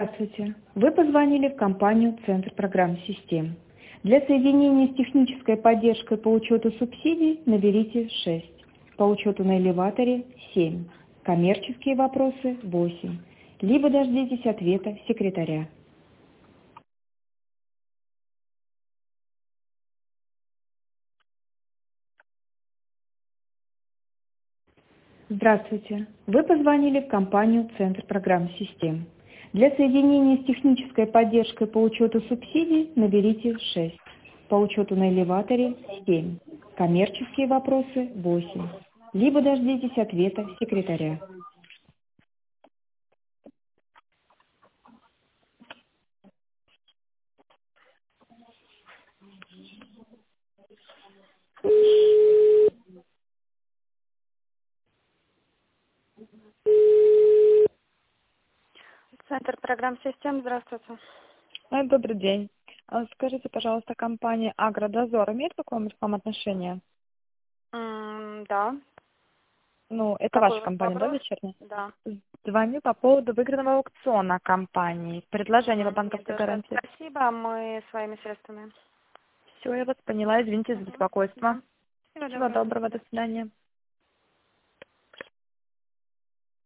Здравствуйте. Вы позвонили в компанию «Центр программ систем». Для соединения с технической поддержкой по учету субсидий наберите 6. По учету на элеваторе 7. Коммерческие вопросы 8. Либо дождитесь ответа секретаря. Здравствуйте. Вы позвонили в компанию «Центр программ систем». Для соединения с технической поддержкой по учету субсидий наберите 6. По учету на элеваторе 7. Коммерческие вопросы 8. Либо дождитесь ответа секретаря. Центр программ систем, здравствуйте. Добрый день. Скажите, пожалуйста, компания «Агродозор» имеет к вам отношение? Да. Ну, это Какой ваша у вас компания, да, вопрос? дочерняя? Да. Звоню по поводу выигранного аукциона компании. Предложение по Нет, банковской уже гарантии. спасибо, мы своими средствами. Все, я вас поняла. Извините за беспокойство. Всего Всего доброго, до доброго, до свидания. свидания.